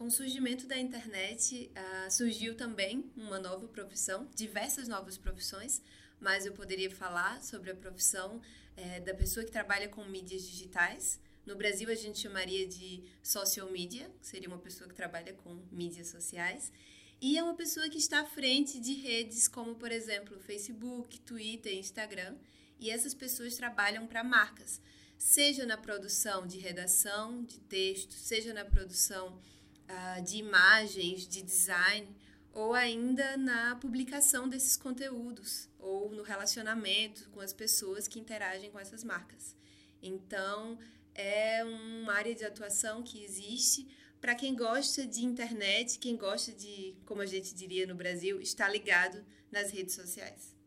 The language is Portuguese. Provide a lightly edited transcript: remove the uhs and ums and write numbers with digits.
Com o surgimento da internet, surgiu também uma nova profissão, diversas novas profissões, mas eu poderia falar sobre a profissão da pessoa que trabalha com mídias digitais. No Brasil, a gente chamaria de social media, que seria uma pessoa que trabalha com mídias sociais. E é uma pessoa que está à frente de redes como, por exemplo, Facebook, Twitter, Instagram. E essas pessoas trabalham para marcas, seja na produção de redação, de texto, seja na produção de imagens, de design, ou ainda na publicação desses conteúdos, ou no relacionamento com as pessoas que interagem com essas marcas. Então, é uma área de atuação que existe para quem gosta de internet, quem gosta de, como a gente diria no Brasil, estar ligado nas redes sociais.